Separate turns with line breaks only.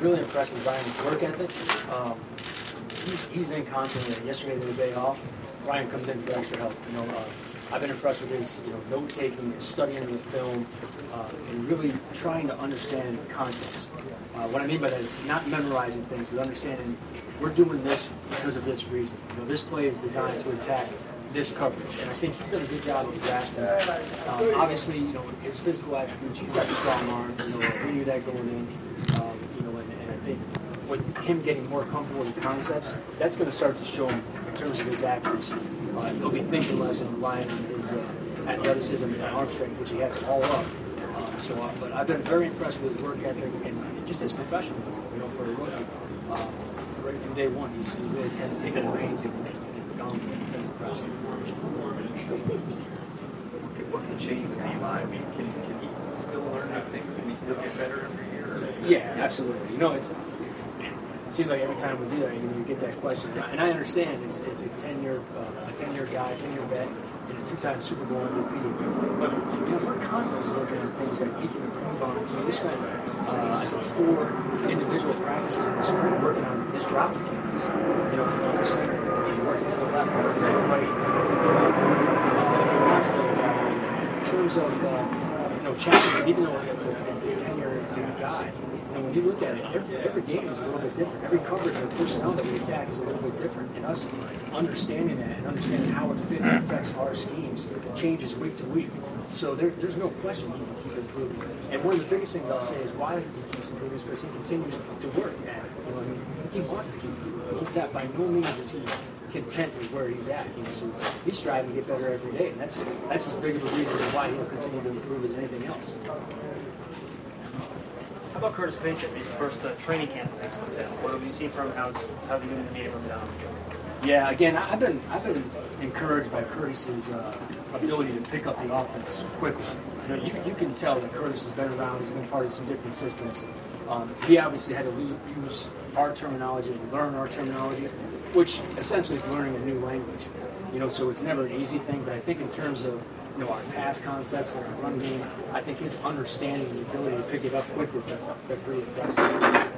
really impressed with Ryan's work ethic. He's in constantly. Yesterday they had a day off. Ryan comes in for extra help. I've been impressed with his note taking, studying the film, and really trying to understand concepts. What I mean by that is not memorizing things, but understanding we're doing this because of this reason. This play is designed to attack this coverage, and I think he's done a good job of grasping that. Obviously, his physical attributes, he's got a strong arm. We knew that going in. And I think with him getting more comfortable with the concepts, that's going to start to show him in terms of his accuracy. He'll be thinking less and relying on his athleticism and arm strength, which he has all up. But I've been very impressed with his work ethic and just his professionalism. For a rookie, right from day one, he's really kind of taken the reins and gone. Been impressed.
What can change with Levi? I mean, can he still learn new things? Can he still get better every year?
Yeah, absolutely. It seems like every time we do that, you get that question. And I understand it's a 10-year guy, 10-year vet, and a 2-time Super Bowl MVP. But we're constantly looking at things that he can improve on. We spent I think 4 individual practices in the spring working on his drop mechanics. From the center, working to the left, working to the right. Constantly in terms of challenges, even though it's a 10-year guy. When you look at it, every game is a little bit different. Every coverage of personnel that we attack is a little bit different. And us understanding that and understanding how it fits and affects our schemes changes week to week. So there's no question he can keep improving. And one of the biggest things I'll say is why he keeps improving is because he continues to work at it. He wants to keep improving. He's not, by no means is he content with where he's at. So he's striving to get better every day. And that's as big of a reason why he'll continue to improve as anything else.
How about Curtis Bacon, his first training camp? What have you seen from him? How's he doing in the meeting room now?
Yeah, again, I've been encouraged by Curtis's ability to pick up the offense quickly. You can tell that Curtis has been around. He's been part of some different systems. He obviously had to use our terminology and learn our terminology, which essentially is learning a new language. So it's never an easy thing. But I think in terms of our pass concepts and our run game, I think his understanding and the ability to pick it up quickly has been pretty impressive.